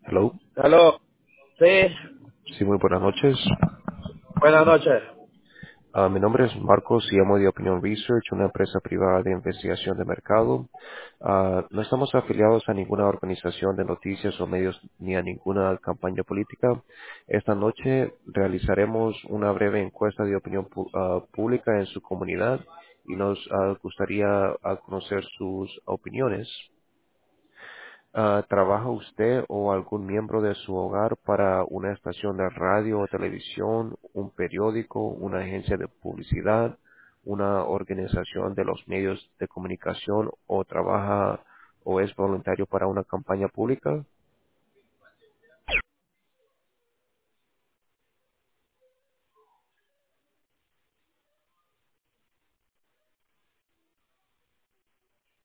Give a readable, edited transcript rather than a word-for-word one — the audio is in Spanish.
Hello. Aló. Sí, Sí, muy buenas noches. buenas noches. Mi nombre es Marcos y llamo de Opinion Research, una empresa privada de investigación de mercado. No estamos afiliados a ninguna organización de noticias o medios ni a ninguna campaña política. Esta noche realizaremos una breve encuesta de opinión pública en su comunidad y nos gustaría conocer sus opiniones. ¿Trabaja usted o algún miembro de su hogar para una estación de radio o televisión, un periódico, una agencia de publicidad, una organización de los medios de comunicación o trabaja o es voluntario para una campaña pública?